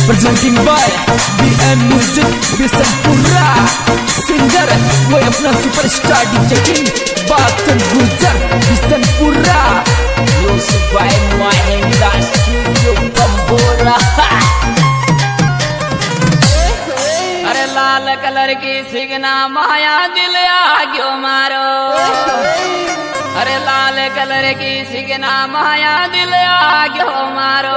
presenting by BM Music Bishanpura. Singer वो अपना superstar DJ king बातन गुजर Bishanpura. Music by Mahendra studio Bambora. अरे लाल कलर की सिगना माया दिल आग्यो मारो। अरे लाल कलर की सिगना माया दिल आग्यो मारो।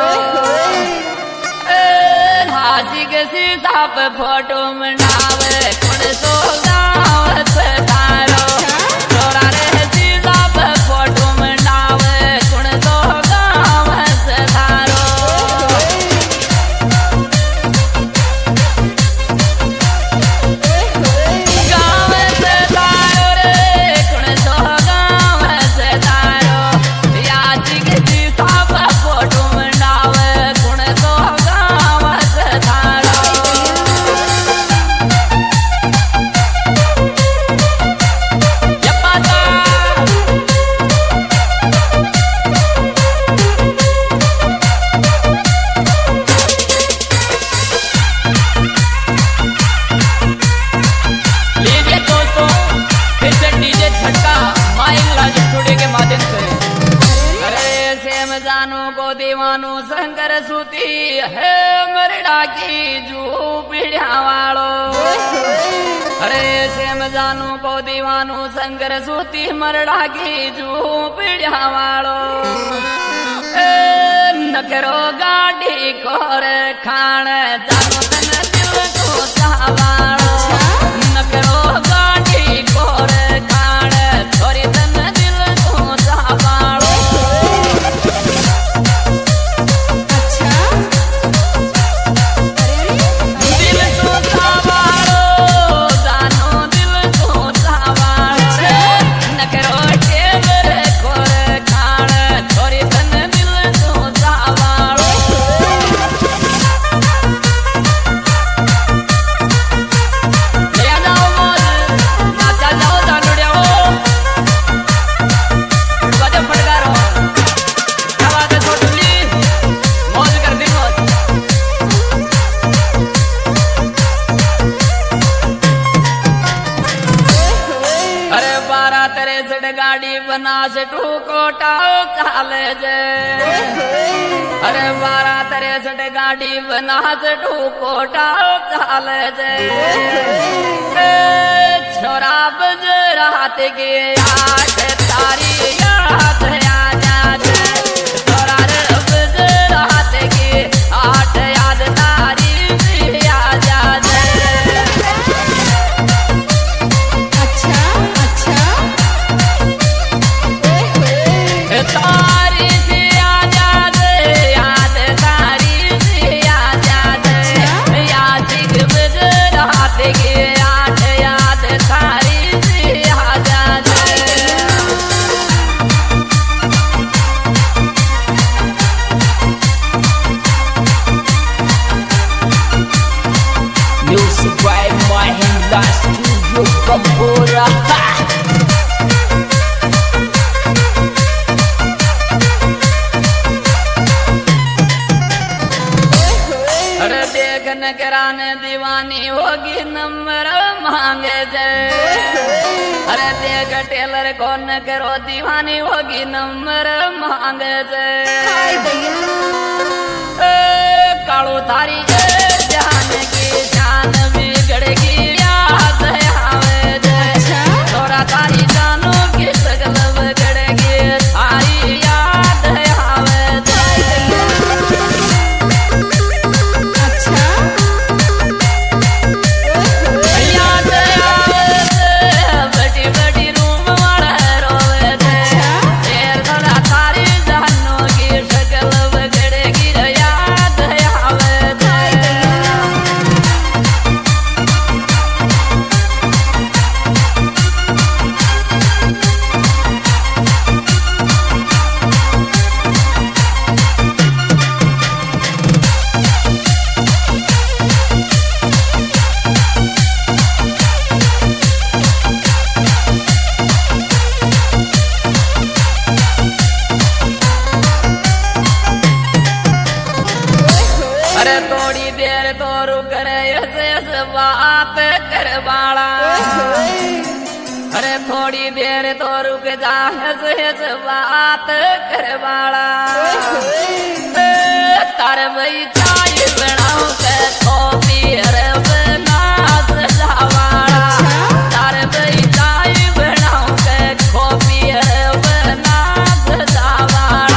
हासी के सीधा पे फोटो मनावे कौन सो गाँव से तारो। छोरा रे सीधा पे फोटो मनावे कौन सो गाँव से तारो। गाँव से तारो रे कौन सो गाँव से तारो। यासी के सीधा पे फोटो मनावे कौन सो गाँव से तारो। लीजिए दोस्तों फिर से डीजे झटका माइक स्टूडियो के माध्यम से। अरे सेम जानू को दीवानू शंकर सूती है मरड़ा की जू पीढ़िया वालो। अरे सेम जानू को दीवानू शंकर सूती मरड़ा की जू पीढ़िया वालो। नकरो गाड़ी खोर खान जानू तन दिल को चावालो। नकरो गाड़ी खोर खान छोरी तन दिल को चावालो। दिल को चावालो जानो दिल को चावालो। नकरो टेबर खोर खान छोरी तन दिल को चावालो। ले जाओ मौज नाचा जाओ दांडुड़िया हो। बजे फटकारो क्या बात है छोटुली मौज कर दी मौज। अरे 12-63 गाड़ी बना से टू कोटा चाले जे। अरे 12-63 गाड़ी बना से टू कोटा चाले जे। छोरा बज रात के 8 तारी याद आ जाते। छोरा रे बज रात के 8 याद तारी भी आ जाते। तारी से आ जाते याद तारी से आ जाते। याद बज रात के 8 याद तारी से आ जाते। Music by Mahendra studio Bambora. अरे देख नगराने दीवानी होगी नंबर मांगे जे। अरे देख टेलर को न करो दीवानी होगी नंबर मांगे जे। कालू तारी जान की जान बिगड़ेगी याद आवे जे। छोरा तारी जानू की शकल बिगड़ेगी तारी याद आवे जे। याद आवे जे बड़ी बड़ी रूम वाला रोवे जे। शेर थोड़ा तारी जानू की शकल बिगड़ेगी याद आवे जे। अरे थोड़ी देर तो रुक रे ऐसे बात कर बाड़ा। अरे थोड़ी देर तो रुक जा ऐसे बात कर बाड़ा। तार भाई चाय बनाओ के कॉफी अरे बना सजावाड़ा। तार भाई चाय बनाओ के कॉफी अरे बना सजावाड़ा।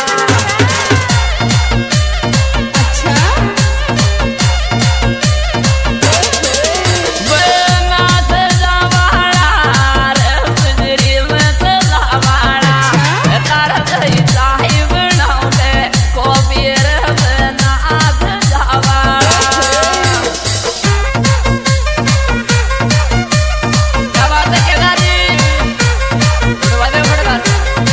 बना सजावाड़ा रे गुजरी में सजावाड़ा। तार भाई चाय बनाओ के कॉफी अरे बना सजावाड़ा। क्या बात है केदार जी? फटवादे फटवादे।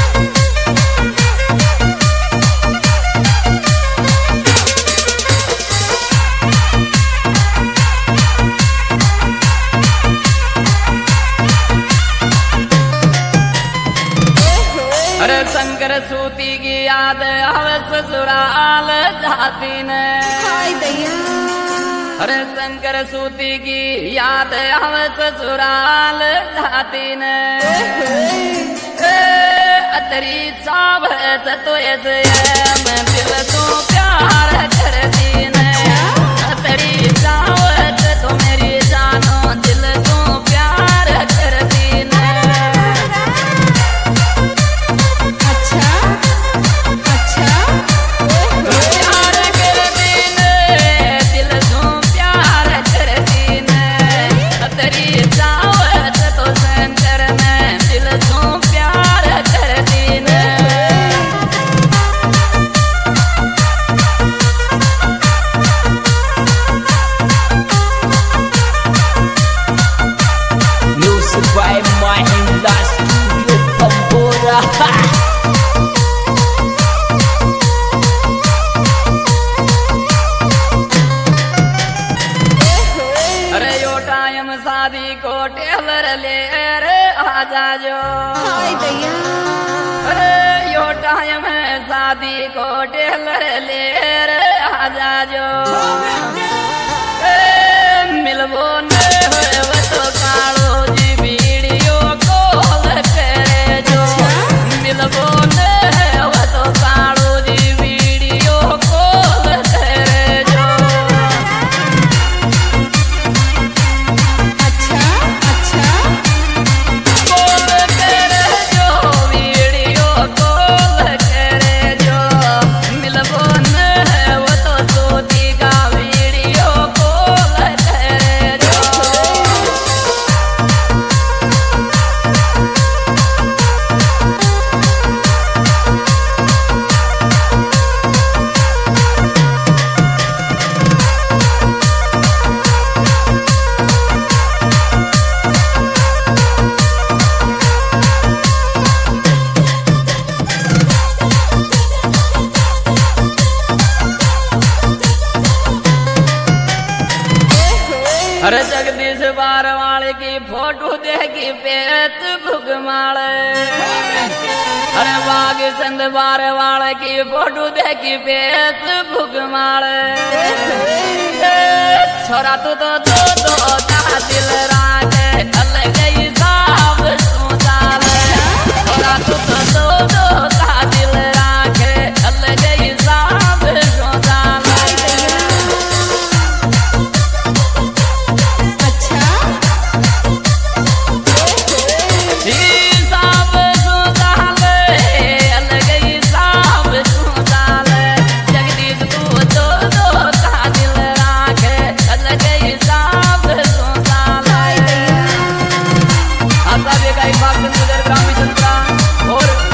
अरे शंकर सूती की याद आवे ससुराल जाती ने। अरे शंकर सूती की याद आवे ससुराल जाती ने। अतरी चाव तो ऐसे मैं दिल तो प्यार करती ने। अतरी चाव तो मेरी जानो दिल तो प्यार करती ने। प्यार करती ने दिल तो प्यार करती ने। तेरी चावत तो शंकर में दिल तो प्यार करती ने। Music by Mahindra Studio Bambora. अरे यो टाइम शादी को टेलर ले रे आजा जो। अरे यो टाइम शादी को टेलर ले रे आजा जो। मिलबो न होवे तो कालो जी वीडियो कॉल करे जो। मिलबो न होवे तो कालो जी वीडियो कॉल करे जो। कॉल करे जो वीडियो कॉल करे जो। मिलबो न होवे तो सोती का वीडियो कॉल करे जो। अरे जगदीश बारवाले की फोटो देखी फेसबुक माले। अरे बाग चंद बारवाले की फोटो देखी फेसबुक माले। छोरा तू तो दिल रागे अलग हिसाब सोचा ले। छोरा तू तो दिल रागे अलग हिसाब सोचा ले। हिसाब सोचा ले अलग हिसाब सोचा ले। जगदीश तू तो दिल रागे अलग हिसाब सोचा ले। आता भी कई बात ग्रामी चंद्रा और